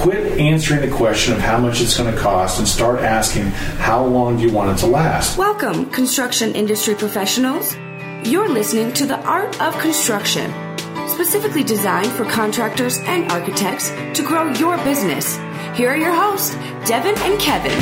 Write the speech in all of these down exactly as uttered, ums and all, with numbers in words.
Quit answering the question of how much it's going to cost and start asking how long do you want it to last. Welcome, construction industry professionals. You're listening to The Art of Construction, specifically designed for contractors and architects to grow your business. Here are your hosts, Devin and Kevin.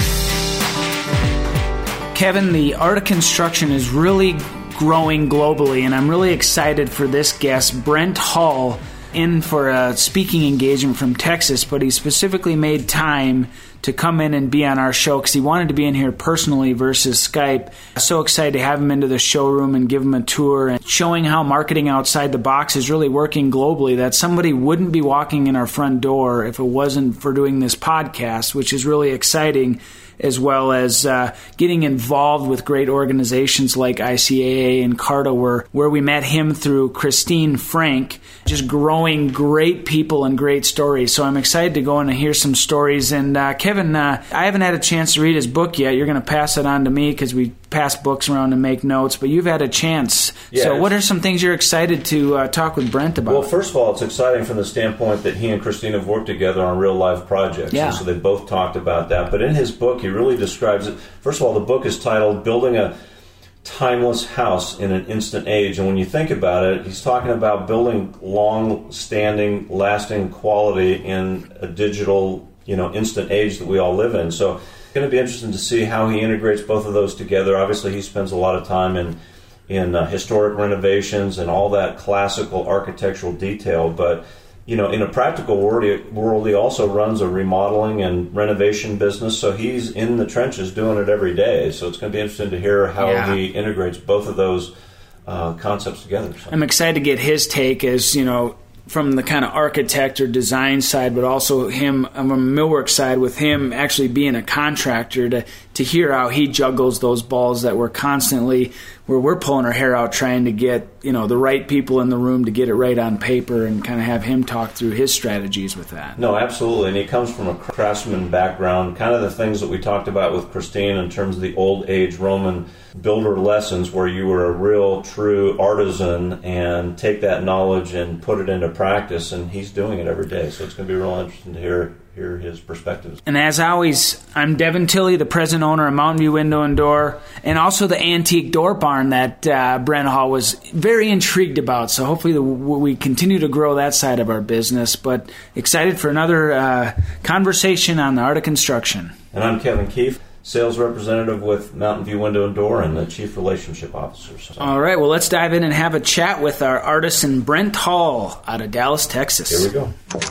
Kevin, the art of construction is really growing globally, and I'm really excited for this guest, Brent Hall, in for a speaking engagement from Texas, but he specifically made time to come in and be on our show because he wanted to be in here personally versus Skype. So excited to have him into the showroom and give him a tour and showing how marketing outside the box is really working globally, that somebody wouldn't be walking in our front door if it wasn't for doing this podcast, which is really exciting, as well as uh, getting involved with great organizations like I C A A and CARTA, where, where we met him through Christine Frank, just growing great people and great stories. So I'm excited to go in and hear some stories. And uh, Kevin, uh, I haven't had a chance to read his book yet. You're going to pass it on to me because we pass books around and make notes, but you've had a chance. Yeah, so what are some things you're excited to uh, talk with Brent about? Well, first of all, it's exciting from the standpoint that he and Christine have worked together on real-life projects. Yeah. And so they both talked about that. But in his book, he really describes it. First of all, the book is titled Building a Timeless House in an Instant Age. And when you think about it, he's talking about building long-standing, lasting quality in a digital, you know, instant age that we all live in. So it's going to be interesting to see how he integrates both of those together. Obviously, he spends a lot of time in in uh, historic renovations and all that classical architectural detail. But, you know, in a practical world, world, he also runs a remodeling and renovation business. So he's in the trenches doing it every day. So it's going to be interesting to hear how yeah. he integrates both of those uh, concepts together. So. I'm excited to get his take as, you know, from the kind of architect or design side, but also him on the millwork side, with him actually being a contractor, to to hear how he juggles those balls that we're constantly, where we're pulling our hair out trying to get, you know, the right people in the room to get it right on paper, and kind of have him talk through his strategies with that. No, absolutely. And he comes from a craftsman background, kind of the things that we talked about with Christine in terms of the old age Roman builder lessons, where you were a real true artisan and take that knowledge and put it into practice, and he's doing it every day. So it's going to be real interesting to hear hear his perspectives. And as always, I'm Devin Tilley, the president owner of Mountain View Window and Door, and also the antique door barn that uh, Brent Hall was very intrigued about. So hopefully the, we continue to grow that side of our business, but excited for another uh, conversation on the art of construction. And I'm Kevin Keefe, sales representative with Mountain View Window and Door and the chief relationship officer. So. All right, well, let's dive in and have a chat with our artisan Brent Hall out of Dallas, Texas. Here we go.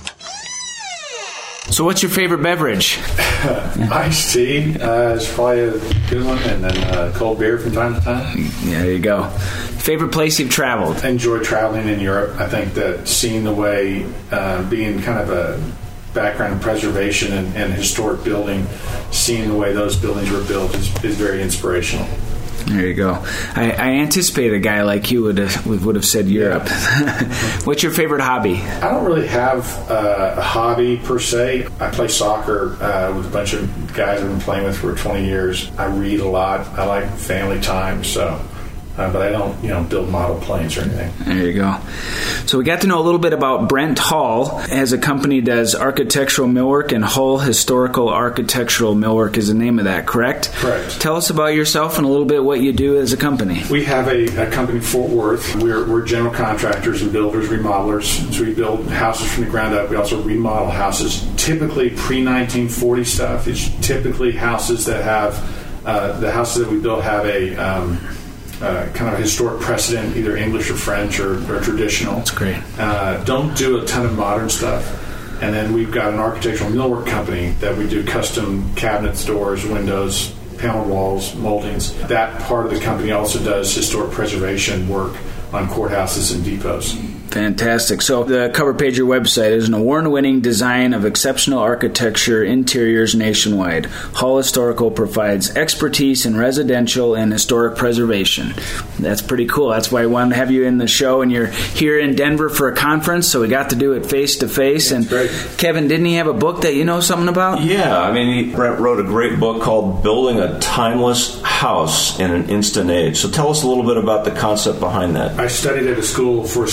So what's your favorite beverage? Iced tea uh, is probably a good one, and then uh, cold beer from time to time. Yeah, there you go. Favorite place you've traveled? I enjoy traveling in Europe. I think that seeing the way, uh, being kind of a background in preservation and, and historic building, seeing the way those buildings were built is, is very inspirational. There you go. I, I anticipate a guy like you would have, would have said Europe. What's your favorite hobby? I don't really have uh, a hobby per se. I play soccer uh, with a bunch of guys I've been playing with for twenty years. I read a lot. I like family time, so... Uh, but I don't, you know, build model planes or anything. There you go. So we got to know a little bit about Brent Hall. As a company does architectural millwork, and Hull Historical Architectural Millwork is the name of that, correct? Correct. Tell us about yourself and a little bit what you do as a company. We have a, a company in Fort Worth. We're, we're general contractors and builders, remodelers. So we build houses from the ground up. We also remodel houses. Typically pre nineteen forty stuff. It's typically houses that have, uh, the houses that we build have a... Um, Uh, kind of a historic precedent, either English or French or, or traditional. That's great. Uh, don't do a ton of modern stuff. And then we've got an architectural millwork company that we do custom cabinets, doors, windows, panel walls, moldings. That part of the company also does historic preservation work on courthouses and depots. Fantastic. So the cover page of your website is an award-winning design of exceptional architecture interiors nationwide. Hull Historical provides expertise in residential and historic preservation. That's pretty cool. That's why I wanted to have you in the show, and you're here in Denver for a conference, so we got to do it face-to-face. And great. Kevin, didn't he have a book that you know something about? Yeah, I mean, he wrote a great book called Building a Timeless House in an Instant Age. So tell us a little bit about the concept behind that. I studied at a school for historic preservation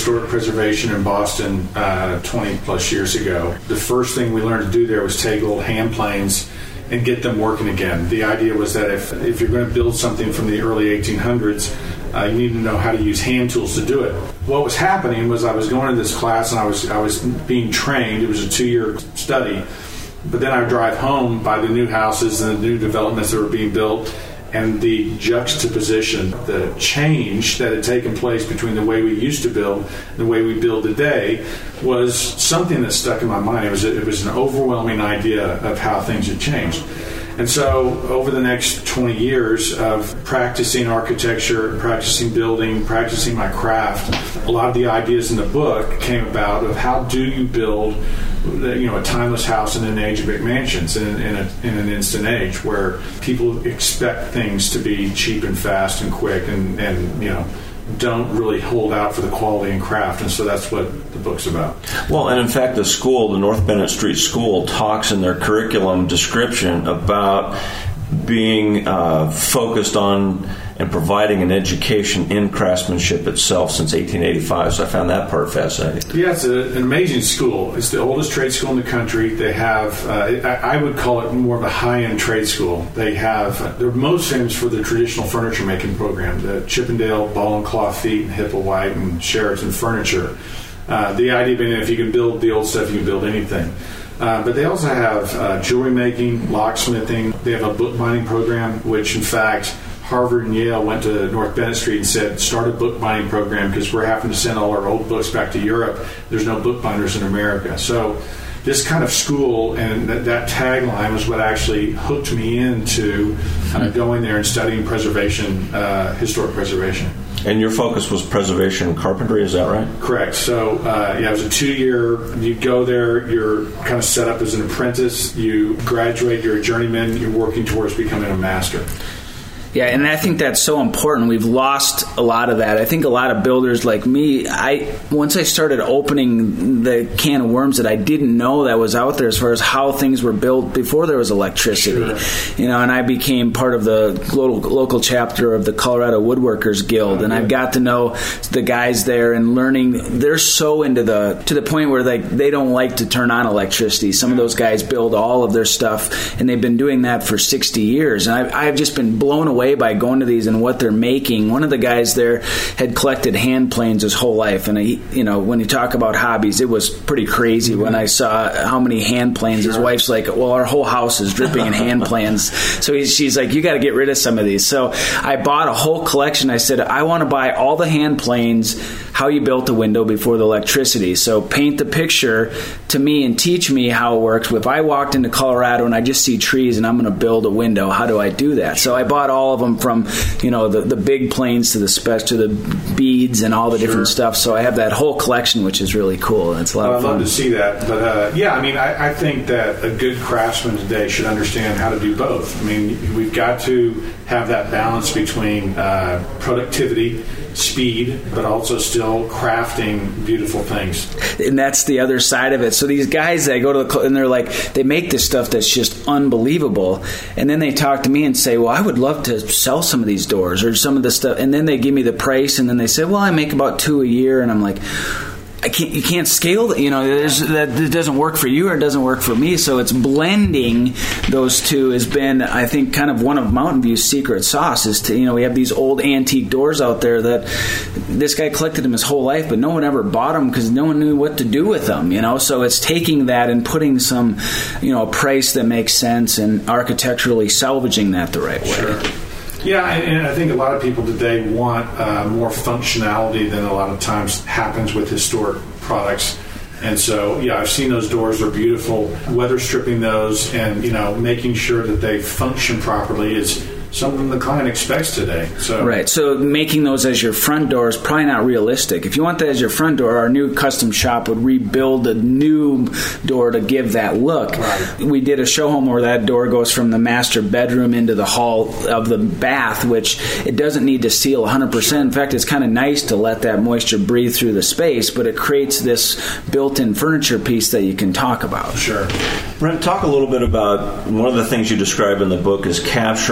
preservation in Boston uh, twenty plus years ago. The first thing we learned to do there was take old hand planes and get them working again. The idea was that if, if you're going to build something from the early eighteen hundreds, uh, you need to know how to use hand tools to do it. What was happening was I was going to this class and I was I was being trained. It was a two-year study. But then I would drive home by the new houses and the new developments that were being built, and the juxtaposition, the change that had taken place between the way we used to build and the way we build today was something that stuck in my mind. It was it was an overwhelming idea of how things had changed. And so over the next twenty years of practicing architecture, practicing building, practicing my craft, a lot of the ideas in the book came about of how do you build, you know, a timeless house in an age of McMansions, in, in, a, in an instant age where people expect things to be cheap and fast and quick and, and you know, don't really hold out for the quality and craft. And so that's what the book's about. Well, and in fact, the school, the North Bennett Street School, talks in their curriculum description about being uh, focused on and providing an education in craftsmanship itself since eighteen eighty-five. So I found that part fascinating. Yeah, it's a, an amazing school. It's the oldest trade school in the country. They have, uh, I, I would call it more of a high-end trade school. They have, they're most famous for the traditional furniture making program, the Chippendale Ball and Claw Feet and Hipplewhite and Sheraton furniture. Uh, the idea being if you can build the old stuff, you can build anything. Uh, but they also have uh, jewelry making, locksmithing. They have a bookbinding program, which in fact Harvard and Yale went to North Bennett Street and said, start a bookbinding program because we're having to send all our old books back to Europe. There's no bookbinders in America. So this kind of school and that, that tagline was what actually hooked me into uh, going there and studying preservation, uh, historic preservation. And your focus was preservation and carpentry, is that right? Correct. So, uh, yeah, it was a two-year, you go there, you're kind of set up as an apprentice, you graduate, you're a journeyman, you're working towards becoming a master. Yeah, and I think that's so important. We've lost a lot of that. I think a lot of builders like me, I once I started opening the can of worms that I didn't know that was out there as far as how things were built before there was electricity. Sure. You know, and I became part of the local, local chapter of the Colorado Woodworkers Guild, and I've got to know the guys there and learning. They're so into the to the point where like they don't like to turn on electricity. Some of those guys build all of their stuff, and they've been doing that for sixty years. And I've, I've just been blown away by going to these and what they're making. One of the guys there had collected hand planes his whole life, and he, you know, when you talk about hobbies, it was pretty crazy when I saw how many hand planes. Sure. His wife's like, well, our whole house is dripping in hand planes. So he's, she's like, you got to get rid of some of these. So I bought a whole collection. I said, I want to buy all the hand planes, how you built a window before the electricity. So paint the picture to me and teach me how it works. If I walked into Colorado and I just see trees and I'm going to build a window, how do I do that? So I bought all of them from, you know, the, the big planes to the spec to the beads and all the sure. different stuff. So I have that whole collection, which is really cool. It's a lot well, of fun. I'd love to see that. But uh, yeah, I mean, I, I think that a good craftsman today should understand how to do both. I mean, we've got to have that balance between uh, productivity, speed, but also still crafting beautiful things. And that's the other side of it. So these guys, they go to the and they're like, they make this stuff that's just unbelievable, and then they talk to me and say, well, I would love to sell some of these doors or some of this stuff, and then they give me the price, and then they say, well, I make about two a year, and I'm like, I can't, you can't scale that, you know, there's, that it doesn't work for you or it doesn't work for me. So it's blending those two has been, I think, kind of one of Mountain View's secret sauce is to, you know, we have these old antique doors out there that this guy collected them his whole life, but no one ever bought them because no one knew what to do with them, you know. So it's taking that and putting some, you know, a price that makes sense and architecturally salvaging that the right way. Sure. Yeah, and I think a lot of people today want uh, more functionality than a lot of times happens with historic products. And so, yeah, I've seen those doors. They're beautiful. Weather stripping those and, you know, making sure that they function properly is something the client expects today. So right. So making those as your front door is probably not realistic. If you want that as your front door, our new custom shop would rebuild a new door to give that look. Right. We did a show home where that door goes from the master bedroom into the hall of the bath, which it doesn't need to seal one hundred percent. In fact, it's kind of nice to let that moisture breathe through the space, but it creates this built-in furniture piece that you can talk about. Sure. Brent, talk a little bit about one of the things you describe in the book is capturing the narrative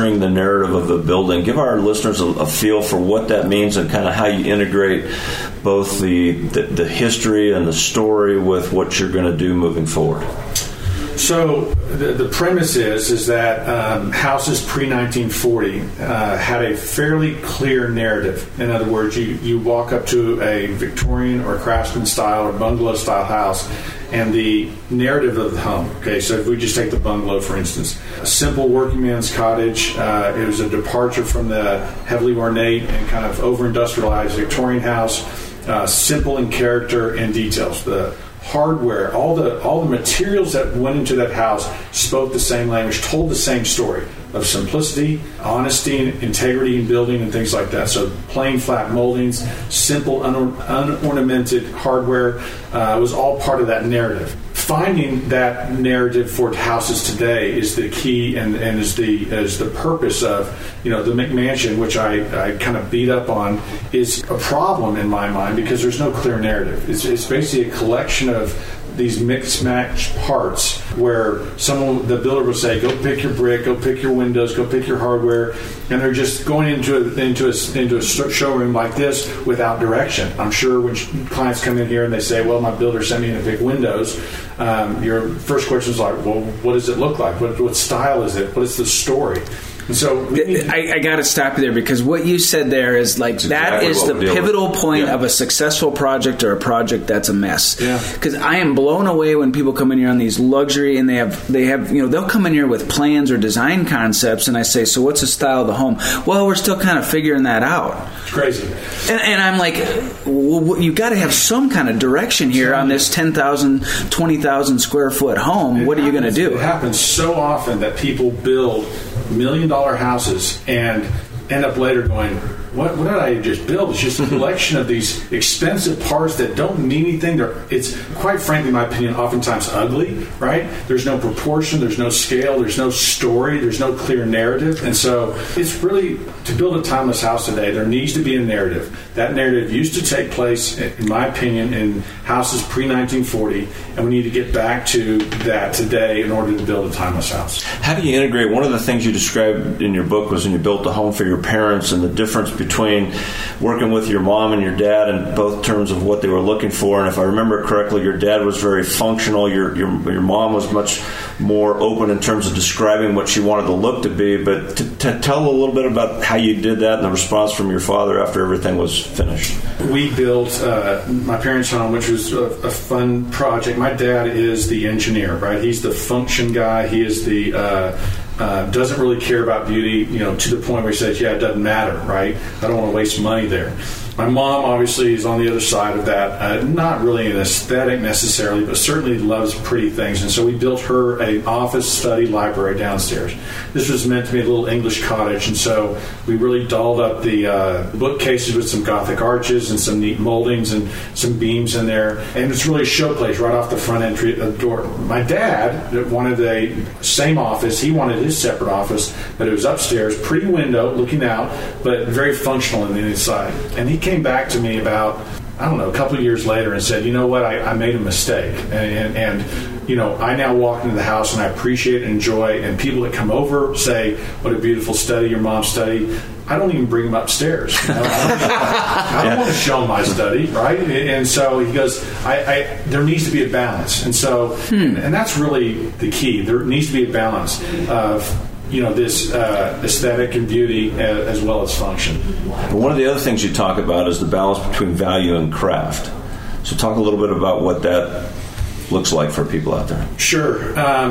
narrative of the building. Give our listeners a, a feel for what that means and kind of how you integrate both the, the, the history and the story with what you're going to do moving forward. So the, the premise is is that um, houses pre nineteen forty uh, had a fairly clear narrative. In other words, you, you walk up to a Victorian or Craftsman style or bungalow style house, and the narrative of the home. Okay, so if we just take the bungalow, for instance, a simple working man's cottage. Uh, it was a departure from the heavily ornate and kind of over-industrialized Victorian house. Uh, simple in character and details. The hardware, all the all the materials that went into that house spoke the same language, told the same story of simplicity, honesty, and integrity in building and things like that. So plain flat moldings, simple un- unornamented hardware uh, was all part of that narrative. Finding that narrative for houses today is the key and, and is the is the purpose of, you know, the McMansion, which I, I kind of beat up on, is a problem in my mind because there's no clear narrative. It's, it's basically a collection of these mixed match parts where someone, the builder will say, go pick your brick, go pick your windows, go pick your hardware, and they're just going into a, into a, into a showroom like this without direction. I'm sure when clients come in here and they say, well, my builder sent me to pick windows, um, your first question is like, well, what does it look like? What, what style is it? What is the story? And so we need to- I, I got to stop you there because what you said there is like That's that exactly is the what pivotal with. point Yeah. of a successful project or a project that's a mess. Yeah. Because I am blown away when people come in here on these luxury and they have they have you know they'll come in here with plans or design concepts and I say, so what's the style of the home? Well, we're still kind of figuring that out. It's crazy. And, and I'm like, well, you got to have some kind of direction here on this ten thousand, twenty thousand square foot home. It What are you going to happens- do? It happens so often that people build million dollar houses and end up later going, what, what did I just build? It's just a collection of these expensive parts that don't mean anything. They're, it's quite frankly, in my opinion, oftentimes ugly, right? There's no proportion, there's no scale, there's no story, there's no clear narrative. And so it's really, to build a timeless house today, there needs to be a narrative. That narrative used to take place, in my opinion, in houses pre nineteen forty, and we need to get back to that today in order to build a timeless house. How do you integrate? One of the things you described in your book was when you built the home for your parents and the difference between working with your mom and your dad in both terms of what they were looking for. And if I remember correctly, your dad was very functional. Your your, your mom was much more open in terms of describing what she wanted the look to be. But to, to tell a little bit about how you did that and the response from your father after everything was finished. We built uh, my parents' home, which was a, a fun project. My dad is the engineer, right? He's the function guy. He is the uh, uh, doesn't really care about beauty, you know, to the point where he says, "Yeah, it doesn't matter, right? I don't want to waste money there." My mom obviously is on the other side of that. Uh, not really an aesthetic necessarily, but certainly loves pretty things. And so we built her an office, study, library downstairs. This was meant to be a little English cottage, and so we really dolled up the uh, bookcases with some Gothic arches and some neat moldings and some beams in there. And it's really a showplace right off the front entry of the door. My dad wanted a same office. He wanted his separate office, but it was upstairs, pretty window looking out, but very functional on the inside. And he came back to me about, I don't know, a couple of years later and said, you know what, I, I made a mistake. And, and, and, you know, I now walk into the house and I appreciate and enjoy, and people that come over say, what a beautiful study, your mom's study. I don't even bring them upstairs. You know? I don't, I don't want to show them my study, right? And so he goes, I, I there needs to be a balance. And so, hmm. and that's really the key. There needs to be a balance of, you know, this uh, aesthetic and beauty as, as well as function. One of the other things you talk about is the balance between value and craft. So talk a little bit about what that looks like for people out there. Sure. Um,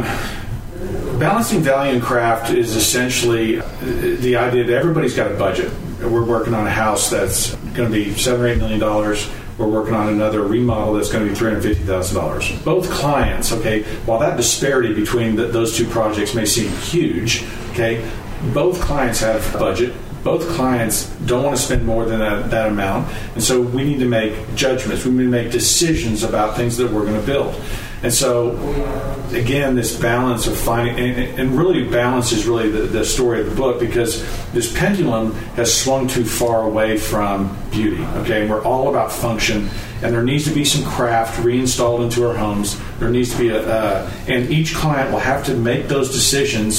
balancing value and craft is essentially the idea that everybody's got a budget. We're working on a house that's going to be seven or eight million dollars. We're working on another remodel that's going to be three hundred fifty thousand dollars. Both clients, okay, while that disparity between the, those two projects may seem huge, okay, both clients have a budget. Both clients don't want to spend more than that, that amount. And so we need to make judgments. We need to make decisions about things that we're going to build. And so, again, this balance of finding, and, and really balance is really the, the story of the book, because this pendulum has swung too far away from beauty, okay? And we're all about function, and there needs to be some craft reinstalled into our homes. There needs to be a, uh, and each client will have to make those decisions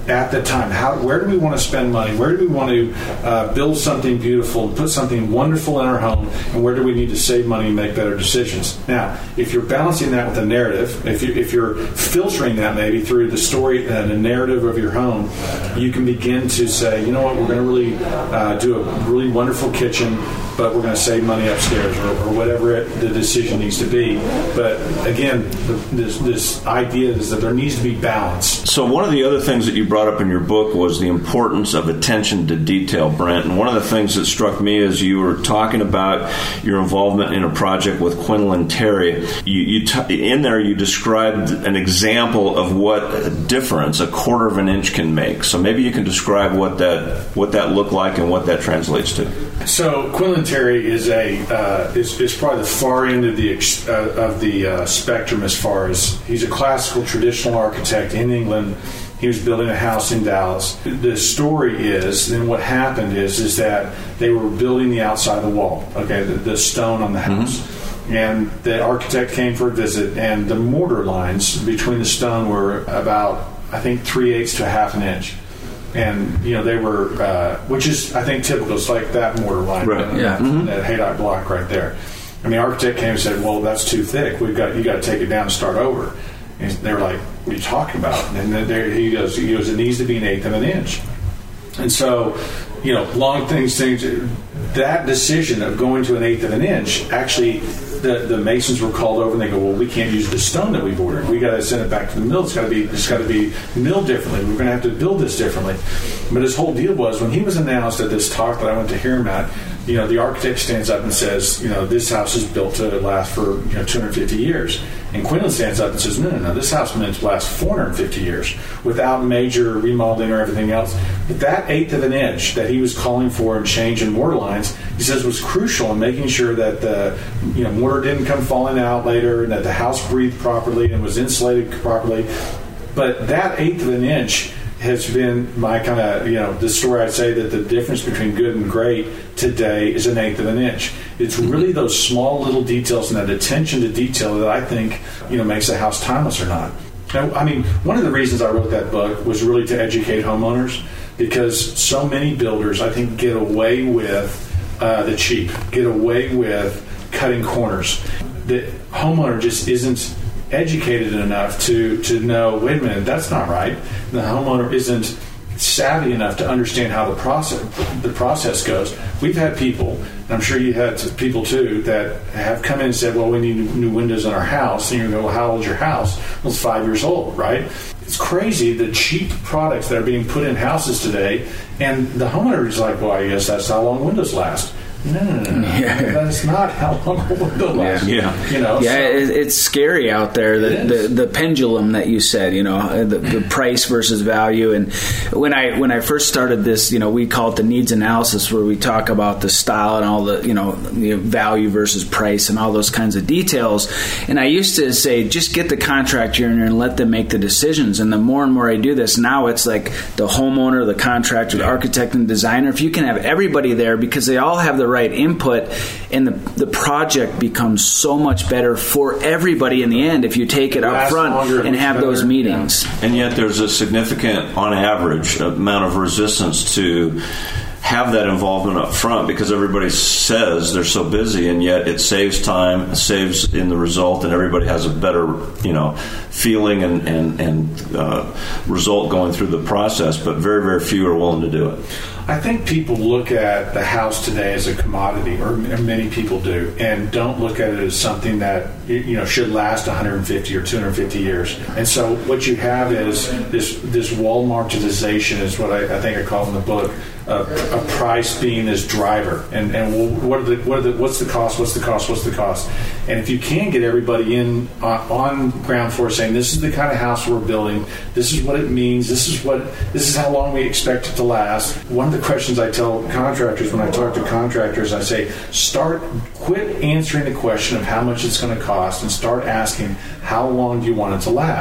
at the time. How, where do we want to spend money? Where do we want to uh, build something beautiful, put something wonderful in our home, and where do we need to save money and make better decisions? Now, if you're balancing that with a narrative, if, you, if you're filtering that maybe through the story and the narrative of your home, you can begin to say, you know what, we're going to really uh, do a really wonderful kitchen, but we're going to save money upstairs, or, or whatever it, the decision needs to be. But again, the, this, this idea is that there needs to be balance. So one of the other things that you brought up in your book was the importance of attention to detail, Brent. And one of the things that struck me as you were talking about your involvement in a project with Quinlan Terry, you, you t- in there you described an example of what a difference a quarter of an inch can make. So maybe you can describe what that what that looked like and what that translates to. So Quinlan Terry is a uh, is, is probably the far end of the uh, of the uh, spectrum as far as he's a classical traditional architect in England. He was building a house in Dallas. The story is, then what happened is, is that they were building the outside of the wall, okay, the, the stone on the house. Mm-hmm. And the architect came for a visit, and the mortar lines between the stone were about, I think, three-eighths to a half an inch. And, you know, they were, uh, which is, I think, typical. It's like that mortar line, right. uh, yeah. mm-hmm. that Haydite block right there. And the architect came and said, well, that's too thick. We've got, you got to take it down and start over. And they were like, what are you talking about? And then there, he goes, he goes, it needs to be an eighth of an inch. And so, you know, long things, things, that decision of going to an eighth of an inch, actually, the, the masons were called over and they go, well, we can't use the stone that we've ordered. We got to send it back to the mill. It's got to be, it's got to be milled differently. We're going to have to build this differently. But his whole deal was, when he was announced at this talk that I went to hear him at, you know, the architect stands up and says, you know, this house is built to last for, you know, two hundred fifty years. And Quinlan stands up and says, no, no, no, this house meant to last four hundred fifty years without major remodeling or everything else. But that eighth of an inch that he was calling for and change in mortar lines, he says was crucial in making sure that the, you know, mortar didn't come falling out later and that the house breathed properly and was insulated properly. But that eighth of an inch has been my kind of, you know, the story I'd say that the difference between good and great today is an eighth of an inch. It's really those small little details and that attention to detail that I think, you know, makes a house timeless or not. Now, I mean, one of the reasons I wrote that book was really to educate homeowners, because so many builders, I think, get away with uh, the cheap, get away with cutting corners. The homeowner just isn't educated enough to to know, wait a minute, that's not right. The homeowner isn't savvy enough to understand how the process the process goes. We've had people, and I'm sure you had people too, that have come in and said, well, we need new windows in our house. And you go, well, how old's your house? Well, it's five years old, right? It's crazy, the cheap products that are being put in houses today, and the homeowner is like, well, I guess that's how long windows last. No, no, no, no. Yeah. That's not how long a window lasts. Yeah, you know, yeah, so. It's scary out there. The, the the pendulum that you said, you know, the, the price versus value. And when I when I first started this, you know, we call it the needs analysis, where we talk about the style and all the, you know, the value versus price and all those kinds of details. And I used to say, just get the contractor in there and let them make the decisions. And the more and more I do this, now it's like the homeowner, the contractor, the architect, and designer. If you can have everybody there, because they all have the right input, and the the project becomes so much better for everybody in the end if you take it up front and have those meetings. Yeah. And yet there's a significant, on average, amount of resistance to have that involvement up front, because everybody says they're so busy, and yet it saves time, it saves in the result, and everybody has a better, you know, feeling and and, and uh, result going through the process, but very, very few are willing to do it. I think people look at the house today as a commodity, or many people do, and don't look at it as something that, you know, should last one hundred fifty or two hundred fifty years. And so what you have is this this Walmartization is what I, I think I call in the book, uh, a price being this driver. And and what are the, what are the, what's the cost? What's the cost? What's the cost? And if you can get everybody in uh, on ground floor saying, this is the kind of house we're building, this is what it means, this is what this is how long we expect it to last. One of the questions I tell contractors when I talk to contractors, I say, start, quit answering the question of how much it's going to cost and start asking, how long do you want it to last?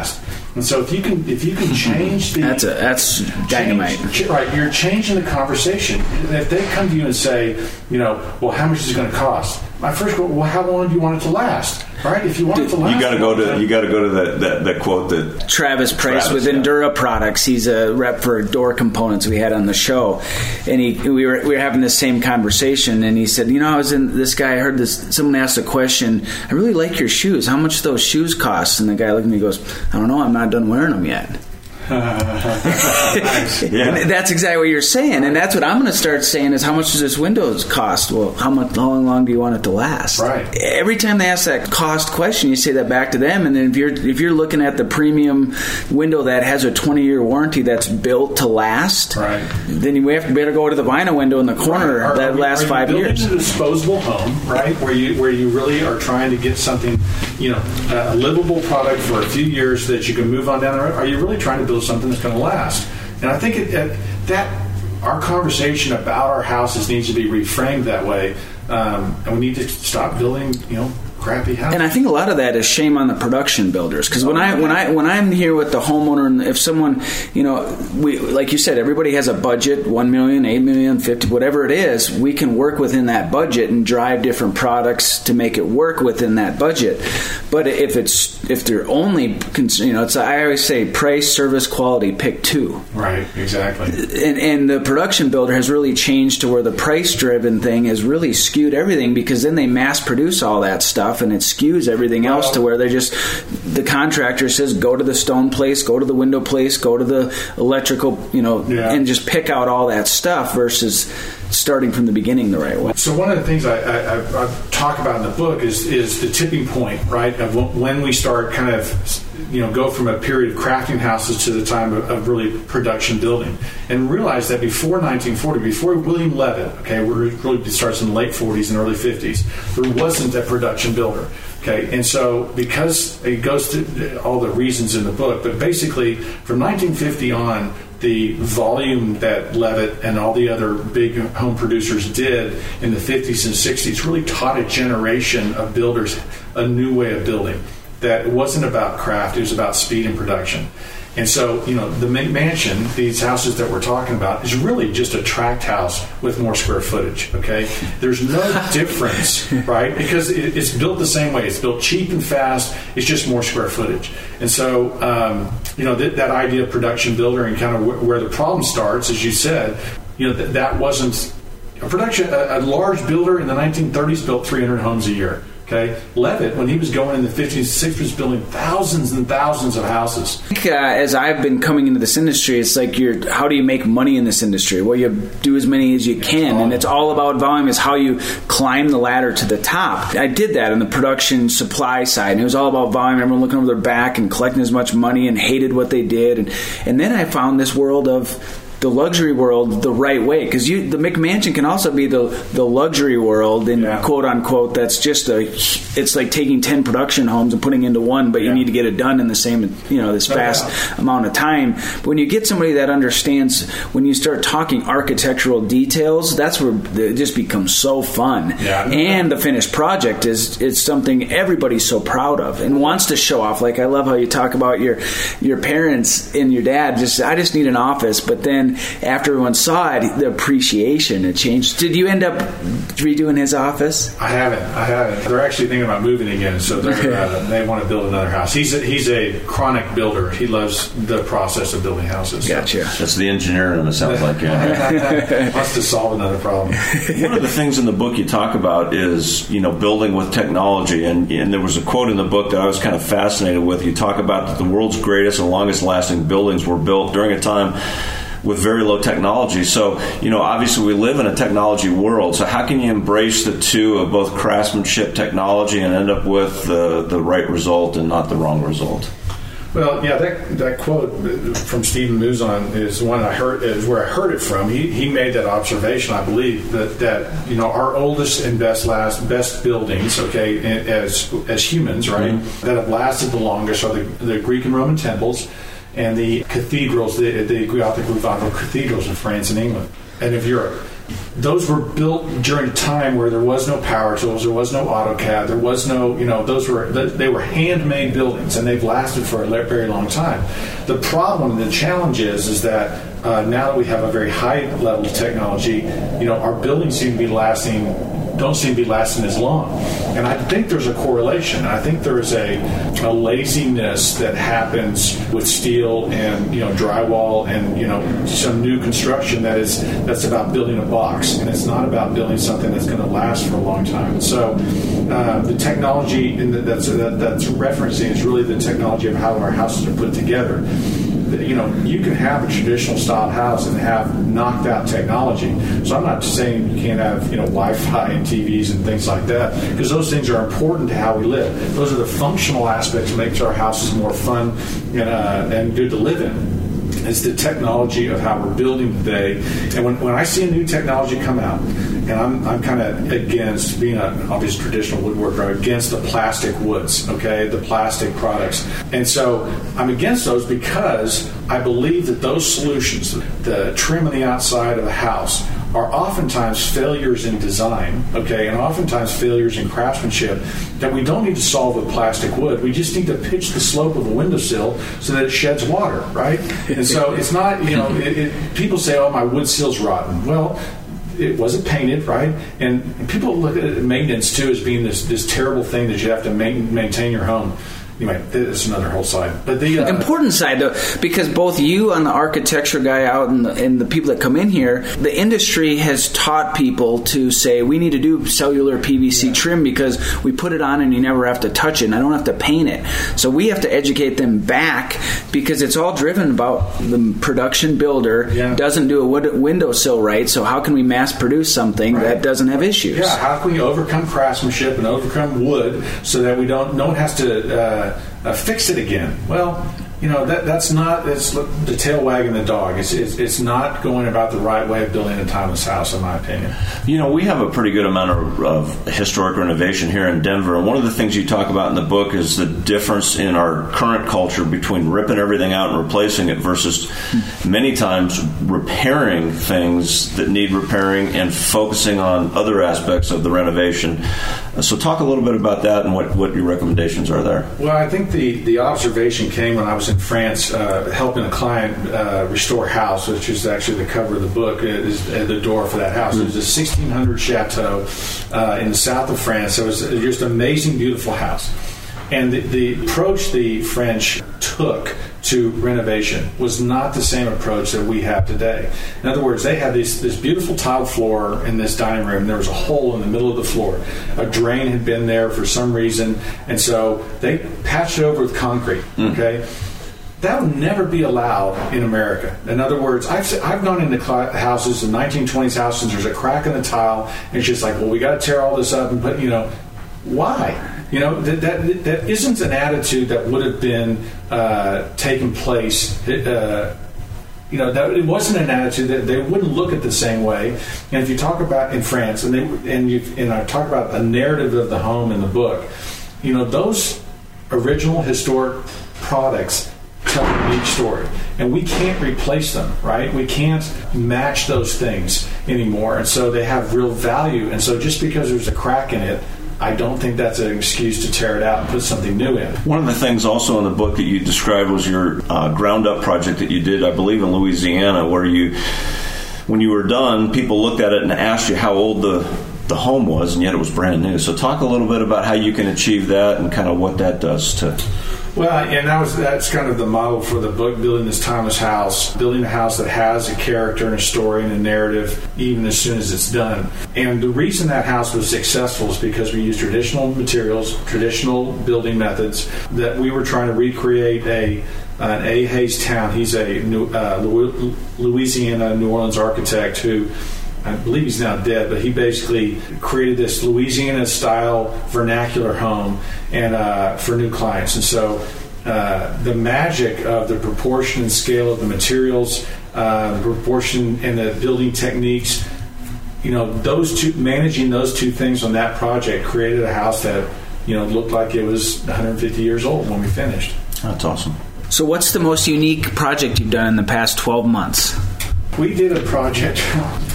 And so if you can if you can change the that's a, that's dynamite, change, right? You're changing the conversation. If they come to you and say, you know, well, how much is it going to cost? My first question, well, how long do you want it to last? Right? If you want it to last, you got to go to you got to go to that, that that quote that Travis Price Travis, with yeah. Endura Products. He's a rep for door components we had on the show, and he we were we were having the same conversation, and he said, you know, I was in this guy. I heard this. Someone asked a question. I really like your shoes. How much do those shoes cost? And the guy looked at me and goes, I don't know. I'm not done wearing them yet. Nice. Yeah. And that's exactly what you're saying, and that's what I'm going to start saying is how much does this Windows cost? Well, how much? How long do you want it to last? Right. Every time they ask that cost question, you say that back to them, and then if you're if you're looking at the premium window that has a twenty year warranty that's built to last, right. then you have to better go to the vinyl window in the corner right. are, that are we, lasts are you five building years. A disposable home, right? Where you where you really are trying to get something, you know, a livable product for a few years that you can move on down the road. Are you really trying to build something that's going to last? And I think it, it, that our conversation about our houses needs to be reframed that way, um, and we need to stop building, you know, crappy houses. And I think a lot of that is shame on the production builders, because when I when I when I'm here with the homeowner, and if someone, you know, we like you said, everybody has a budget, one million, eight million, fifty, whatever it is, we can work within that budget and drive different products to make it work within that budget. But if it's if they're only, you know, it's I always say price, service, quality, pick two. Right, exactly. And and the production builder has really changed to where the price driven thing has really skewed everything, because then they mass produce all that stuff. And it skews everything else well, to where they just, the contractor says, go to the stone place, go to the window place, go to the electrical, you know, yeah. and just pick out all that stuff versus starting from the beginning the right way. So one of the things I, I, I talk about in the book is is the tipping point, right, of when we start kind of, you know, go from a period of crafting houses to the time of, of really production building, and realize that before nineteen forty, before William Levitt, okay, where it really starts in the late forties and early fifties, there wasn't a production builder. Okay, and so because it goes to all the reasons in the book, but basically from nineteen fifty on, the volume that Levitt and all the other big home producers did in the fifties and sixties really taught a generation of builders a new way of building. That it wasn't about craft, it was about speed and production. And so, you know, the McMansion, these houses that we're talking about, is really just a tract house with more square footage, okay? There's no difference, right? Because it, it's built the same way. It's built cheap and fast. It's just more square footage. And so, um, you know, th- that idea of production builder and kind of w- where the problem starts, as you said, you know, th- that wasn't a production. A, a large builder in the nineteen thirties built three hundred homes a year. Okay, Levitt, when he was going in the fifties and sixties, was building thousands and thousands of houses. I think, uh, as I've been coming into this industry, it's like, you're, how do you make money in this industry? Well, you do as many as you can, and it's all about volume. Is how you climb the ladder to the top. I did that on the production supply side, and it was all about volume. Everyone looking over their back and collecting as much money and hated what they did. And, and then I found this world of the luxury world the right way, because you the McMansion can also be the the luxury world in yeah. quote unquote. That's just a it's like taking ten production homes and putting into one, but yeah. you need to get it done in the same, you know, this fast oh, yeah. amount of time. But when you get somebody that understands, when you start talking architectural details, that's where it just becomes so fun. Yeah. And the finished project is is something everybody's so proud of and wants to show off. Like, I love how you talk about your your parents and your dad. Just I just need an office, but then after everyone saw it, the appreciation it changed. Did you end up redoing his office? I haven't. I haven't. They're actually thinking about moving again, so uh, they want to build another house. He's a, he's a chronic builder. He loves the process of building houses. Gotcha. So. That's the engineer in him, it sounds like. Yeah. Wants to solve another problem. One of the things in the book you talk about is, you know, building with technology, and, and there was a quote in the book that I was kind of fascinated with. You talk about that the world's greatest and longest lasting buildings were built during a time with very low technology. So, you know, obviously we live in a technology world. So how can you embrace the two of both craftsmanship, technology, and end up with the, the right result and not the wrong result? Well, yeah, that that quote from Stephen Mouzon is one I heard is where I heard it from. He he made that observation, I believe, that, that you know our oldest and best last best buildings, okay, as as humans, right, mm-hmm. that have lasted the longest are the, the Greek and Roman temples and the cathedrals, the, the Gothic revival cathedrals in France and England and of Europe. those were built during a time where there was no power tools, there was no AutoCAD, there was no, you know, those were, they were handmade buildings, and they've lasted for a very long time. The problem, the challenge is, is that uh, now that we have a very high level of technology, you know, our buildings seem to be lasting, don't seem to be lasting as long. And I think there's a correlation. I think there's a, a laziness that happens with steel and, you know, drywall and, you know, some new construction that is that's about building a box, and it's not about building something that's going to last for a long time. So uh, the technology in the, that's that, that's referencing is really the technology of how our houses are put together. You know, you can have a traditional style house and have knocked out technology. So I'm not saying you can't have, you know, Wi-Fi and T Vs and things like that, because those things are important to how we live. Those are the functional aspects that make our houses more fun and, uh, and good to live in. It's the technology of how we're building today. And when, when I see a new technology come out, and I'm, I'm kind of against being an obvious traditional woodworker, I'm against the plastic woods, okay, the plastic products. And so I'm against those because I believe that those solutions, the trim on the outside of the house, are oftentimes failures in design, okay, and oftentimes failures in craftsmanship that we don't need to solve with plastic wood. We just need to pitch the slope of a windowsill so that it sheds water, right? And so it's not, you know, it, it, people say, oh, my wood sill's rotten. Well, it wasn't painted, right? And people look at maintenance, too, as being this, this terrible thing that you have to main, maintain your home. Anyway, it's another whole side. But the uh, important side, though, because both you and the architecture guy out and the, and the people that come in here, the industry has taught people to say we need to do cellular P V C yeah. trim because we put it on and you never have to touch it and I don't have to paint it. So we have to educate them back because it's all driven about the production builder yeah. doesn't do a wood, windowsill right. So how can we mass produce something right. that doesn't have issues? Yeah, how can we overcome craftsmanship and overcome wood so that we don't, no one has to uh, Uh, fix it again? Well, you know, that that's not, it's the tail wagging the dog. It's, it's it's not going about the right way of building a timeless house, in my opinion. You know, we have a pretty good amount of, of historic renovation here in Denver, and one of the things you talk about in the book is the difference in our current culture between ripping everything out and replacing it versus many times repairing things that need repairing and focusing on other aspects of the renovation. So talk a little bit about that and what, what your recommendations are there. Well, I think the, the observation came when I was in France uh, helping a client uh, restore a house, which is actually the cover of the book, is the door for that house. Mm-hmm. It was a sixteen hundred chateau uh, in the south of France. It was just an amazing, beautiful house. And the, the approach the French took to renovation was not the same approach that we have today. In other words, they had this, this beautiful tile floor in this dining room. There was a hole in the middle of the floor. A drain had been there for some reason, and so they patched it over with concrete, mm. okay? That would never be allowed in America. In other words, I've I've gone into houses, in nineteen twenties houses, there's a crack in the tile, and it's just like, well, we got to tear all this up and put, you know, why? You know, that, that that isn't an attitude that would have been uh, taking place. Uh, you know, that it wasn't an attitude that they wouldn't look at the same way. And if you talk about in France, and they and you and I talk about a narrative of the home in the book, you know, those original historic products tell a unique story, and we can't replace them, right? We can't match those things anymore, and so they have real value. And so just because there's a crack in it, I don't think that's an excuse to tear it out and put something new in. One of the things also in the book that you described was your uh, ground-up project that you did, I believe, in Louisiana, where you, when you were done, people looked at it and asked you how old the, the home was, and yet it was brand new. So talk a little bit about how you can achieve that and kind of what that does to... Well, and that was that's kind of the model for the book, building this timeless house, building a house that has a character and a story and a narrative, even as soon as it's done. And the reason that house was successful is because we used traditional materials, traditional building methods, that we were trying to recreate a an A. Hayes Town. He's a New, uh, Louisiana, New Orleans architect who, I believe he's now dead, but he basically created this Louisiana-style vernacular home and uh, for new clients. And so uh, the magic of the proportion and scale of the materials, uh, the proportion and the building techniques, you know, those two, managing those two things on that project created a house that, you know, looked like it was one hundred fifty years old when we finished. That's awesome. So what's the most unique project you've done in the past twelve months? We did a project.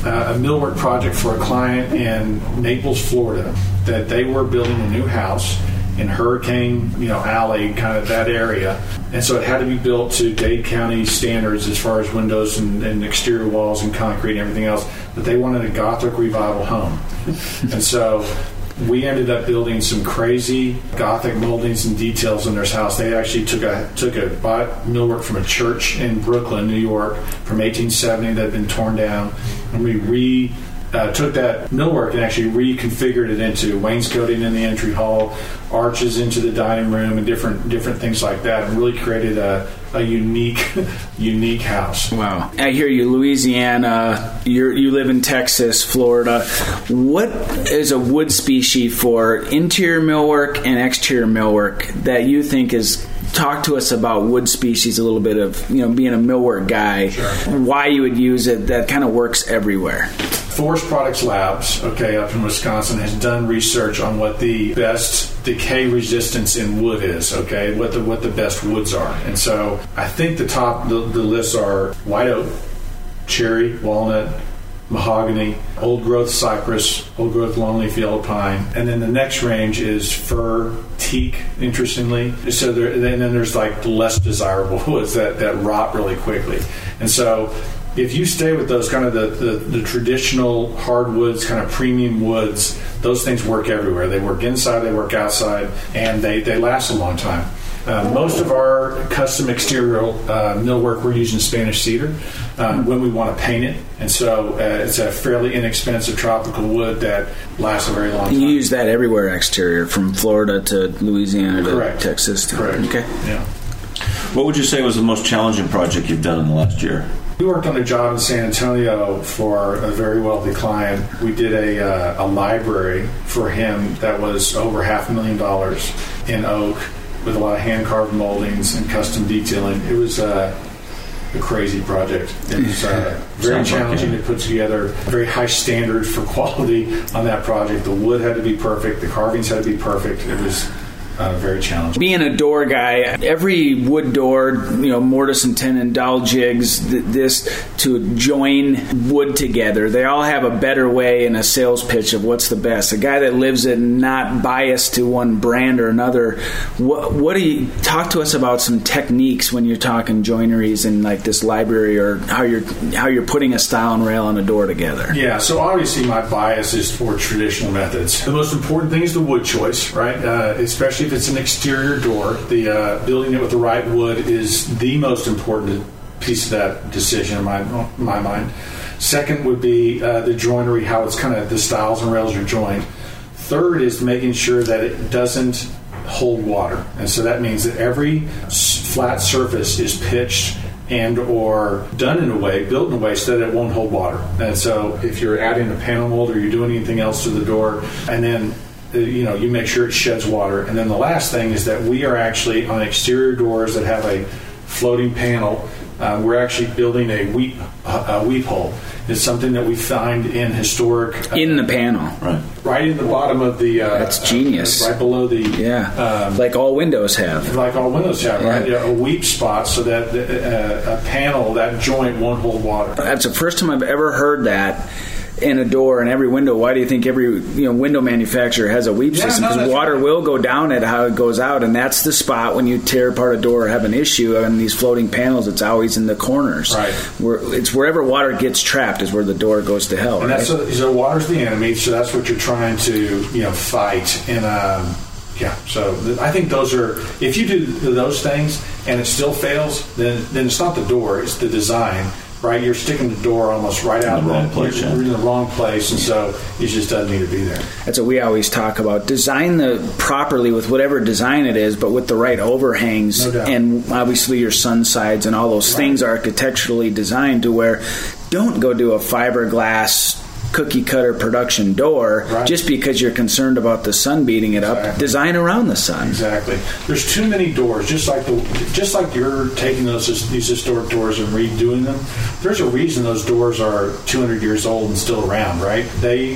uh, a millwork project for a client in Naples, Florida, that they were building a new house in Hurricane, you know, Alley, kind of that area. And so it had to be built to Dade County standards as far as windows and, and exterior walls and concrete and everything else. But they wanted a Gothic revival home. And so we ended up building some crazy Gothic moldings and details in their house. They actually took a took a bought millwork from a church in Brooklyn, New York, from eighteen seventy that had been torn down, and we re uh, took that millwork and actually reconfigured it into wainscoting in the entry hall, arches into the dining room, and different different things like that, and really created a, a unique unique house. Wow. I hear you, Louisiana. You you live in Texas, Florida. What is a wood species for interior millwork and exterior millwork that you think is? Talk to us about wood species a little bit of, you know, being a millwork guy, sure. Why you would use it that kind of works everywhere. Forest Products Labs, okay, up in Wisconsin, has done research on what the best decay resistance in wood is, okay, what the what the best woods are. And so I think the top, the, the lists are white oak, cherry, walnut, mahogany, old-growth cypress, old-growth longleaf yellow pine, and then the next range is fir, teak, interestingly. So there, and then there's like the less desirable woods that, that rot really quickly. And so if you stay with those kind of the, the, the traditional hardwoods, kind of premium woods, those things work everywhere. They work inside, they work outside, and they, they last a long time. Uh, most of our custom exterior uh, millwork, we're using Spanish cedar uh, when we want to paint it. And so uh, it's a fairly inexpensive tropical wood that lasts a very long time. You use that everywhere exterior, from Florida to Louisiana to Correct. Texas. To, Correct. Okay. Yeah. What would you say was the most challenging project you've done in the last year? We worked on a job in San Antonio for a very wealthy client. We did a, uh, a library for him that was over half a million dollars in oak, with a lot of hand-carved moldings and custom detailing. It was uh, a crazy project. It was uh, very challenging like to put together, very high standards for quality on that project. The wood had to be perfect. The carvings had to be perfect. It was Uh, very challenging. Being a door guy, every wood door, you know, mortise and tenon, dowel jigs, th- this to join wood together, they all have a better way in a sales pitch of what's the best. A guy that lives it, not biased to one brand or another. What, what do you talk to us about some techniques when you're talking joineries and like this library, or how you're how you're putting a stile and rail on a door together? Yeah, so obviously my bias is for traditional methods. The most important thing is the wood choice, right? Uh, especially if it's an exterior door, the uh, building it with the right wood is the most important piece of that decision in my my mind. Second would be uh, the joinery, how it's kind of the stiles and rails are joined. Third is making sure that it doesn't hold water, and so that means that every flat surface is pitched and or done in a way, built in a way so that it won't hold water. And so if you're adding a panel mold or you're doing anything else to the door, and then you know, you make sure it sheds water. And then the last thing is that we are actually on exterior doors that have a floating panel. Uh, we're actually building a weep uh, a weep hole. It's something that we find in historic uh, in the panel, right, right in the bottom of the. Uh, That's genius. Uh, right below the. Yeah, um, like all windows have. Like all windows have, yeah. right? Yeah, a weep spot so that the, uh, a panel, that joint won't hold water. That's the first time I've ever heard that. In a door and every window. Why do you think every you know window manufacturer has a weep yeah, system? Because no, water right. will go down at how it goes out, and that's the spot when you tear apart a door or have an issue. And these floating panels, it's always in the corners. Right. Where it's wherever water gets trapped is where the door goes to hell. And right? that's so, so water's the enemy. So that's what you're trying to you know fight. And um, yeah, so th- I think those are. If you do those things and it still fails, then then it's not the door; it's the design. Right, you're sticking the door almost right out in the of wrong place. You're, Yeah. you're in the wrong place, and so it just doesn't need to be there. That's what we always talk about. Design the properly with whatever design it is, but with the right overhangs, No doubt. and obviously your sun sides and all those Right. things are architecturally designed to where don't go do a fiberglass cookie cutter production door Right. just because you're concerned about the sun beating it up. Exactly. Design around the sun. Exactly. There's too many doors. Just like the, just like you're taking those these historic doors and redoing them. There's a reason those doors are two hundred years old and still around. Right? They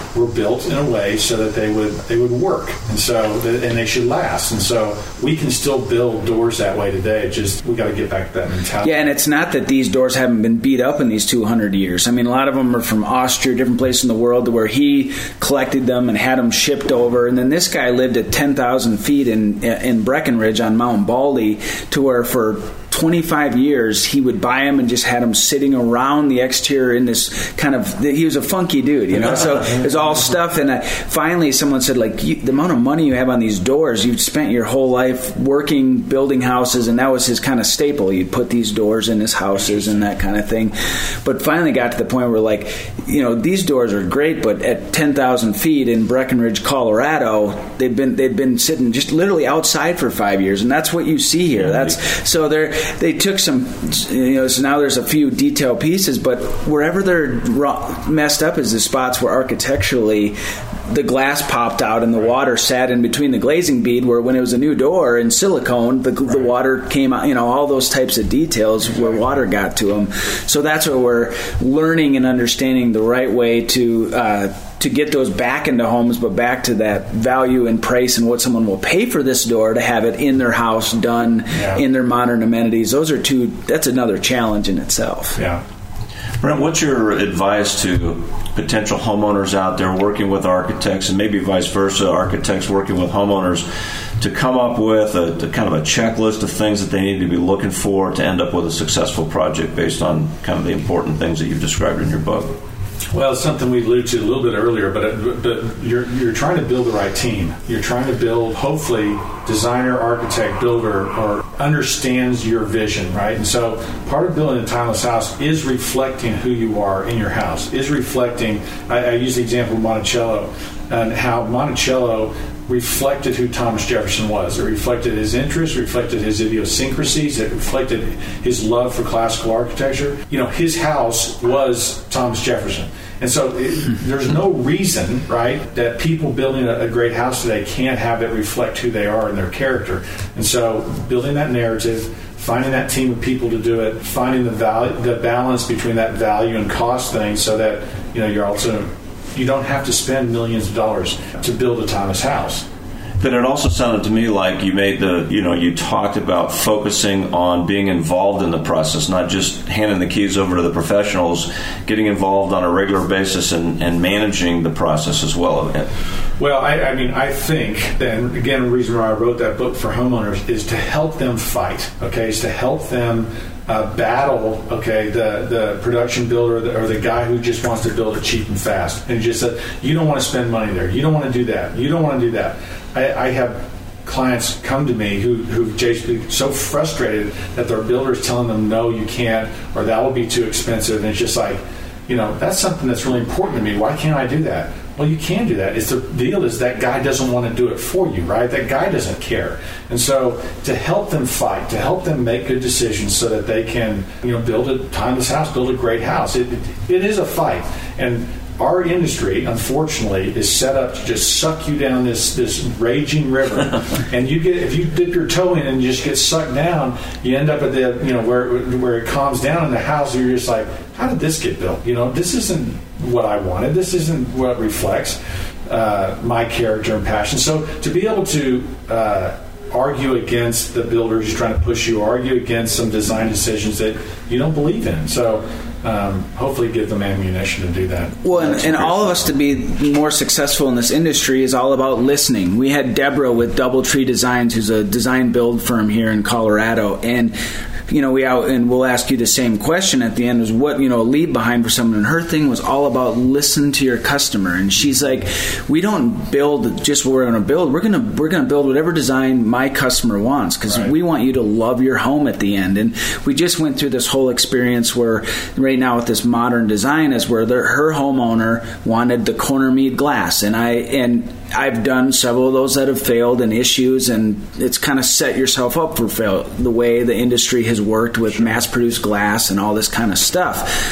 were built in a way so that they would they would work, and so and they should last. And so we can still build doors that way today. Just we got to get back to that mentality. Yeah, and it's not that these doors haven't been beat up in these two hundred years. I mean, a lot of them are from Austria, different places in the world, where he collected them and had them shipped over. And then this guy lived at ten thousand feet in in Breckenridge on Mount Baldy, to where for twenty-five years he would buy them and just had them sitting around the exterior in this kind of, he was a funky dude, you know, so it was all stuff. And I, finally someone said, like, you, the amount of money you have on these doors, you've spent your whole life working, building houses, and that was his kind of staple. You'd put these doors in his houses and that kind of thing. But finally got to the point where, like, you know, these doors are great, but at ten thousand feet in Breckenridge, Colorado, they've been they've been sitting just literally outside for five years, and that's what you see here. That's so they're they took some, you know, so now there's a few detail pieces, but wherever they're messed up is the spots where architecturally the glass popped out and the water sat in between the glazing bead, where when it was a new door in silicone, the, the water came out, you know, all those types of details where water got to them. So that's where we're learning and understanding the right way to uh, to get those back into homes, but back to that value and price and what someone will pay for this door to have it in their house, done yeah. in their modern amenities. Those are two, that's another challenge in itself. Yeah. Brent, what's your advice to potential homeowners out there working with architects, and maybe vice versa, architects working with homeowners, to come up with a, a kind of a checklist of things that they need to be looking for to end up with a successful project based on kind of the important things that you've described in your book? Well, it's something we alluded to a little bit earlier, but but you're you're trying to build the right team. You're trying to build, hopefully, designer, architect, builder, or understands your vision, right? And so part of building a timeless house is reflecting who you are in your house, is reflecting, I, I use the example of Monticello, and how Monticello reflected who Thomas Jefferson was. It reflected his interests, reflected his idiosyncrasies, it reflected his love for classical architecture. You know, his house was Thomas Jefferson. And so it, there's no reason, right, that people building a, a great house today can't have it reflect who they are and their character. And so building that narrative, finding that team of people to do it, finding the value, the balance between that value and cost thing, so that, you know, you're also, you don't have to spend millions of dollars to build a timeless house. Then it also sounded to me like you made the, you know, you talked about focusing on being involved in the process, not just handing the keys over to the professionals, getting involved on a regular basis and, and managing the process as well. Well, I, I mean, I think, then, again, the reason why I wrote that book for homeowners is to help them fight, okay, is to help them Uh, battle, okay, the, the production builder or the, or the guy who just wants to build it cheap and fast. And just said, you don't want to spend money there. You don't want to do that. You don't want to do that. I, I have clients come to me who, who've just been so frustrated that their builder is telling them, no, you can't, or that will be too expensive. And it's just like, you know, that's something that's really important to me. Why can't I do that? Well, you can do that. It's the deal is that guy doesn't want to do it for you, right? That guy doesn't care. And so to help them fight, to help them make good decisions so that they can, you know, build a timeless house, build a great house. It, it, it is a fight. And our industry, unfortunately, is set up to just suck you down this, this raging river. And you get, if you dip your toe in and you just get sucked down, you end up at the, you know, where where it calms down in the house, and you're just like, how did this get built? You know, this isn't what I wanted. This isn't what reflects uh, my character and passion. So to be able to uh, argue against the builders trying to push you, argue against some design decisions that you don't believe in. So um, hopefully give them ammunition to do that. Well, and, and all of us to be more successful in this industry is all about listening. We had Deborah with Doubletree Designs, who's a design build firm here in Colorado, and you know, we out and we'll ask you the same question at the end, was what, you know, leave behind for someone. And her thing was all about listen to your customer. And she's like, we don't build just what we're going to build. We're going to we're going to build whatever design my customer wants, because right. we want you to love your home at the end. And we just went through this whole experience where right now with this modern design is where her homeowner wanted the corner mead glass, and I and I've done several of those that have failed and issues, and it's kind of set yourself up for fail the way the industry has worked with mass-produced glass and all this kind of stuff.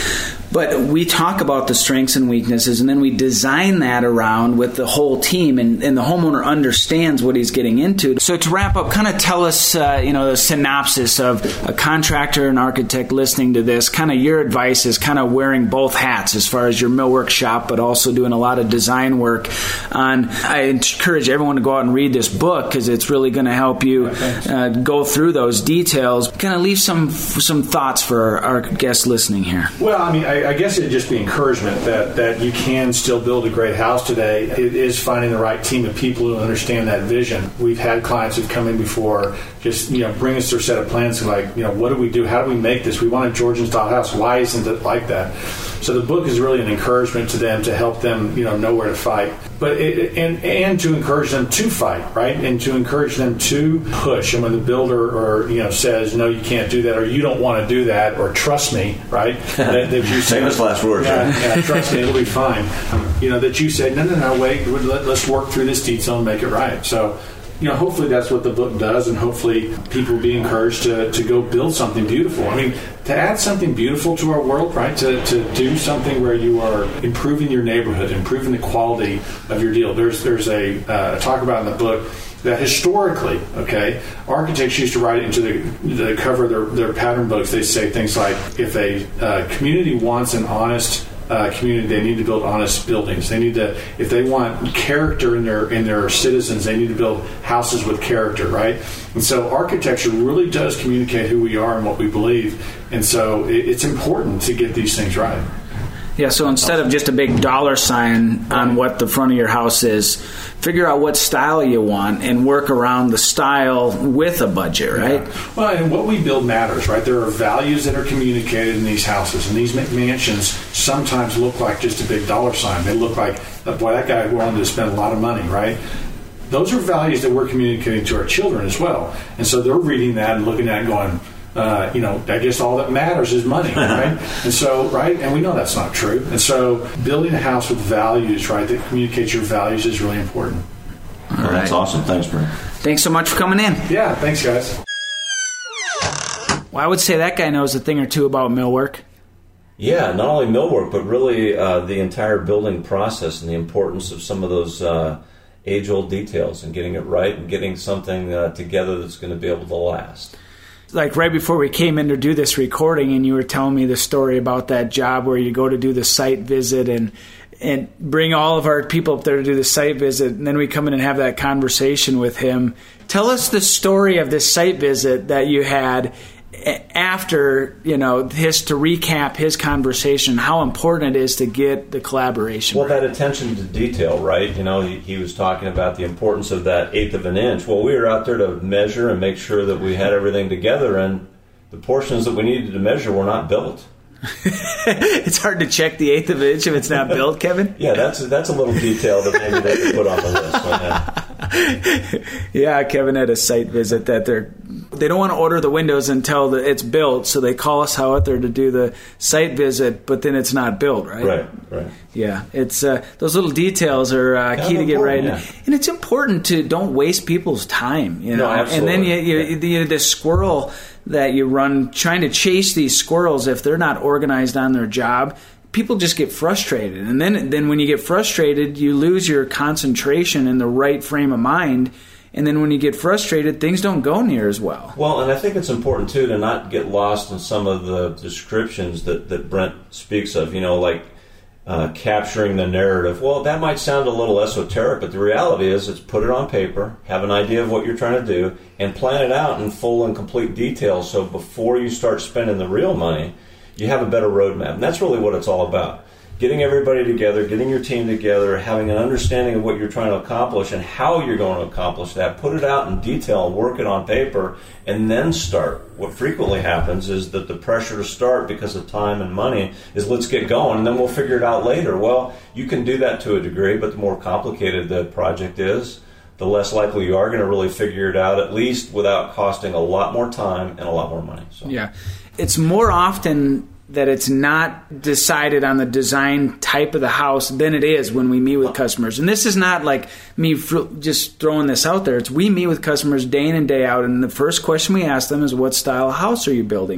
But we talk about the strengths and weaknesses, and then we design that around with the whole team, and, and the homeowner understands what he's getting into. So to wrap up, kind of tell us, uh, you know, the synopsis of a contractor and architect listening to this. Kind of your advice is kind of wearing both hats as far as your millwork shop, but also doing a lot of design work. On, I encourage everyone to go out and read this book because it's really going to help you uh, go through those details. Kind of leave some some thoughts for our, our guests listening here. Well, I mean, I, I guess it'd just be encouragement that, that you can still build a great house today. It is finding the right team of people who understand that vision. We've had clients who've come in before, just, you know, bring us their set of plans, like, you know, what do we do? How do we make this? We want a Georgian-style house. Why isn't it like that? So the book is really an encouragement to them to help them, you know, know where to fight, but it, and and to encourage them to fight, right, and to encourage them to push. And when the builder or you know says no, you can't do that, or you don't want to do that, or trust me, right? that, that you say, famous last words. Yeah, right? yeah, trust me, it'll be fine. You know that you say no, no, no, wait, let, let's work through this detail and make it right. So. You know, hopefully that's what the book does, and hopefully people will be encouraged to, to go build something beautiful. I mean, to add something beautiful to our world, right, to, to do something where you are improving your neighborhood, improving the quality of your deal. There's there's a uh, talk about in the book that historically, okay, architects used to write it into the, the cover of their, their pattern books. They say things like, if a uh, community wants an honest Uh, community, they need to build honest buildings. They need to, if they want character in their in their citizens, they need to build houses with character, right? And so architecture really does communicate who we are and what we believe. And so it, it's important to get these things right. Yeah, so instead of just a big dollar sign on what the front of your house is, figure out what style you want and work around the style with a budget, right? Yeah. Well, and what we build matters, right? There are values that are communicated in these houses, and these mansions sometimes look like just a big dollar sign. They look like, boy, that guy wanted to spend a lot of money, right? Those are values that we're communicating to our children as well. And so they're reading that and looking at it and going, Uh, you know, I guess all that matters is money, right? And so, right, and we know that's not true. And so building a house with values, right, that communicates your values is really important. All right. That's awesome. Thanks, Brent. Thanks so much for coming in. Yeah, thanks, guys. Well, I would say that guy knows a thing or two about millwork. Yeah, not only millwork, but really uh, the entire building process and the importance of some of those uh, age-old details and getting it right and getting something uh, together that's going to be able to last. Like right before we came in to do this recording, and you were telling me the story about that job where you go to do the site visit and and bring all of our people up there to do the site visit, and then we come in and have that conversation with him. Tell us the story of this site visit that you had after, you know, his, to recap his conversation, how important it is to get the collaboration. Well, right. That attention to detail, right? You know, he, he was talking about the importance of that eighth of an inch. Well, we were out there to measure and make sure that we had everything together, and the portions that we needed to measure were not built. It's hard to check the eighth of an inch if it's not built, Kevin. Yeah, that's that's a little detail that maybe they could put on the list. Yeah. Yeah, Kevin had a site visit that they're they don't want to order the windows until the, it's built, so they call us out there to do the site visit, but then it's not built, right? Right, right. Yeah, it's uh, those little details are uh, key to get right, yeah. And it's important to don't waste people's time, you know. No, absolutely. And then you, you, yeah. you the squirrel that you run trying to chase these squirrels if they're not organized on their job. People just get frustrated, and then then when you get frustrated, you lose your concentration in the right frame of mind. And then when you get frustrated, things don't go near as well. Well, and I think it's important, too, to not get lost in some of the descriptions that, that Brent speaks of, you know, like uh, capturing the narrative. Well, that might sound a little esoteric, but the reality is it's put it on paper, have an idea of what you're trying to do, and plan it out in full and complete detail so before you start spending the real money, you have a better roadmap. And that's really what it's all about. Getting everybody together, getting your team together, having an understanding of what you're trying to accomplish and how you're going to accomplish that. Put it out in detail, work it on paper, and then start. What frequently happens is that the pressure to start because of time and money is let's get going, and then we'll figure it out later. Well, you can do that to a degree, but the more complicated the project is, the less likely you are going to really figure it out, at least without costing a lot more time and a lot more money. So. Yeah. It's more often that it's not decided on the design type of the house than it is when we meet with customers. And this is not like me just throwing this out there. It's we meet with customers day in and day out, and the first question we ask them is, what style of house are you building?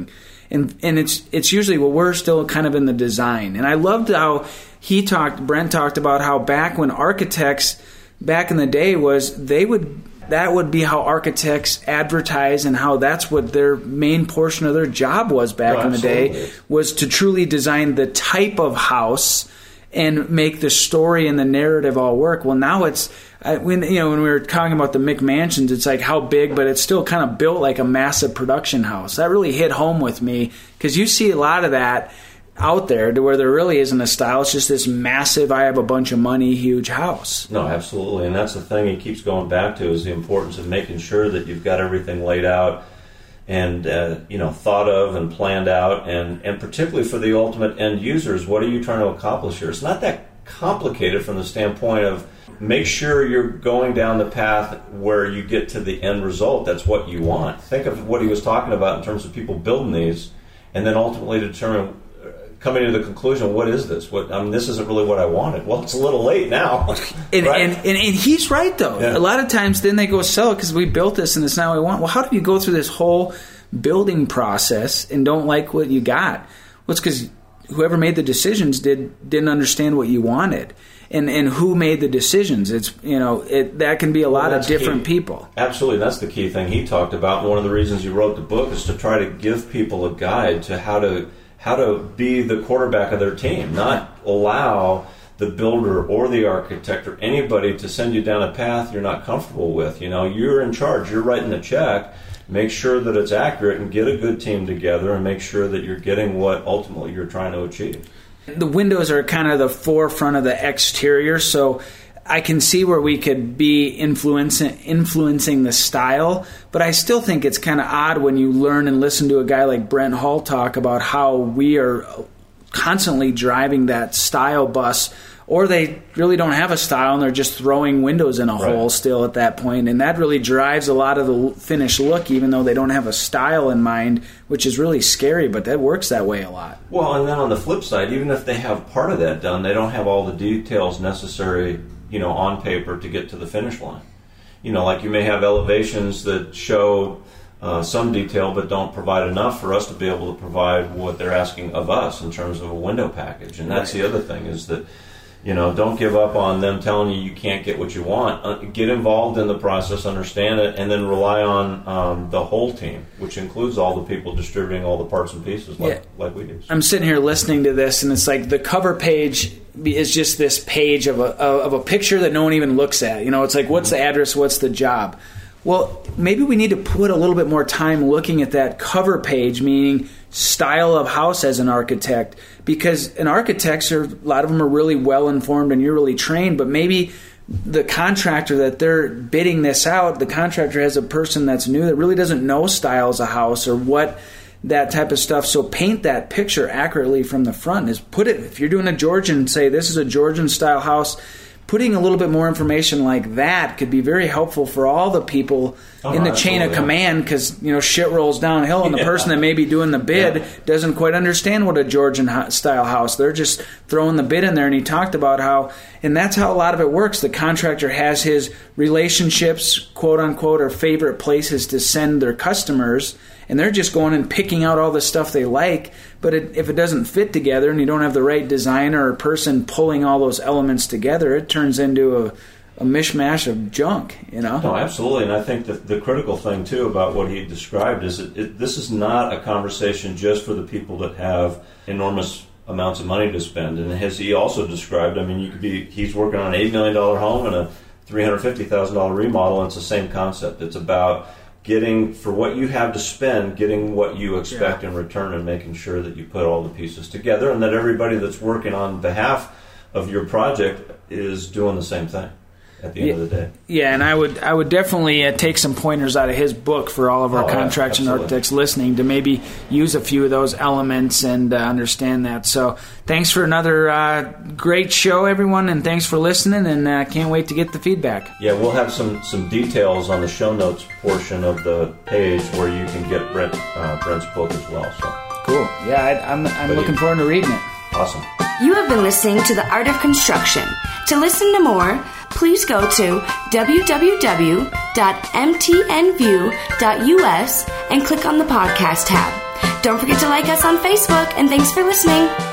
And and it's it's usually, well, we're still kind of in the design. And I loved how he talked, Brent talked about how back when architects, back in the day, was they would, that would be how architects advertise and how that's what their main portion of their job was back Oh, in the day, absolutely. was to truly design the type of house and make the story and the narrative all work. Well, now it's, I, when you know when we were talking about the McMansions, it's like how big, but it's still kind of built like a massive production house. That really hit home with me, because you see a lot of that out there to where there really isn't a style. It's just this massive, I have a bunch of money, huge house. No, absolutely. And that's the thing he keeps going back to, is the importance of making sure that you've got everything laid out and uh, you know, thought of and planned out, and, and particularly for the ultimate end users, what are you trying to accomplish here? It's not that complicated from the standpoint of make sure you're going down the path where you get to the end result. That's what you want. Think of what he was talking about in terms of people building these, and then ultimately determine, coming to the conclusion, what is this? What I mean, this isn't really what I wanted. Well, it's a little late now. And, right? and, and, and he's right, though. Yeah. A lot of times then they go sell it because we built this and it's not what we want. Well, how do you go through this whole building process and don't like what you got? Well, it's because whoever made the decisions did, didn't understand what you wanted. And and who made the decisions? It's, you know, it, that can be a lot Well, of different key. people. Absolutely, that's the key thing he talked about. And one of the reasons he wrote the book is to try to give people a guide to how to how to be the quarterback of their team, not allow the builder or the architect or anybody to send you down a path you're not comfortable with. You know, you're in charge. You're writing the check. Make sure that it's accurate and get a good team together and make sure that you're getting what ultimately you're trying to achieve. The windows are kind of the forefront of the exterior, so I can see where we could be influencing influencing the style, but I still think it's kind of odd when you learn and listen to a guy like Brent Hull talk about how we are constantly driving that style bus, or they really don't have a style and they're just throwing windows in a Right. hole still at that point, and that really drives a lot of the finished look, even though they don't have a style in mind, which is really scary, but that works that way a lot. Well, and then on the flip side, even if they have part of that done, they don't have all the details necessary, you know, on paper to get to the finish line. You know, like you may have elevations that show uh, some detail but don't provide enough for us to be able to provide what they're asking of us in terms of a window package. And that's Right. the other thing, is that, you know, don't give up on them telling you you can't get what you want. Uh, get involved in the process, understand it, and then rely on um, the whole team, which includes all the people distributing all the parts and pieces like, Yeah. like we do. I'm sitting here listening to this, and it's like the cover page is just this page of a of a picture that no one even looks at. You know, it's like, what's the address? What's the job? Well, maybe we need to put a little bit more time looking at that cover page, meaning style of house as an architect, because an architects are, a lot of them are really well informed and you're really trained, but maybe the contractor that they're bidding this out, the contractor has a person that's new that really doesn't know styles of house or what that type of stuff. So paint that picture accurately from the front. Is put it, if you're doing a Georgian, say this is a Georgian style house, putting a little bit more information like that could be very helpful for all the people Oh, in the chain of absolutely. command, because, you know, shit rolls downhill and the Yeah. person that may be doing the bid Yeah. doesn't quite understand what a Georgian ho- style house. They're just throwing the bid in there, and he talked about how, and that's how a lot of it works. The contractor has his relationships, quote unquote, or favorite places to send their customers, and they're just going and picking out all the stuff they like. But it, if it doesn't fit together and you don't have the right designer or person pulling all those elements together, it turns into a, a mishmash of junk, you know? No, absolutely. And I think that the critical thing, too, about what he described is that it, this is not a conversation just for the people that have enormous amounts of money to spend. And as he also described, I mean, you could be, he's working on an eight million dollars home and a three hundred fifty thousand dollars remodel, and it's the same concept. It's about getting, for what you have to spend, getting what you expect Yeah. in return, and making sure that you put all the pieces together, and that everybody that's working on behalf of your project is doing the same thing at the end Yeah. of the day. Yeah, and I would I would definitely uh, take some pointers out of his book for all of our Oh, yeah, contracts and absolutely. architects listening to maybe use a few of those elements and uh, understand that. So thanks for another uh, great show, everyone, and thanks for listening, and uh, can't wait to get the feedback. Yeah, we'll have some, some details on the show notes portion of the page where you can get Brent, uh, Brent's book as well. So Cool. Yeah, I, I'm, I'm But looking he- forward to reading it. awesome. You have been listening to The Art of Construction. To listen to more, please go to w w w dot m t n view dot u s and click on the podcast tab. Don't forget to like us on Facebook, and thanks for listening.